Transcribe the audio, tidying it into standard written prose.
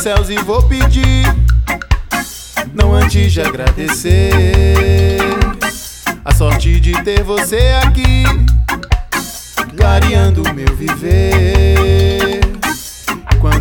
céus e vou pedir, não antes de agradecer a sorte de ter você aqui, clareando o meu viver.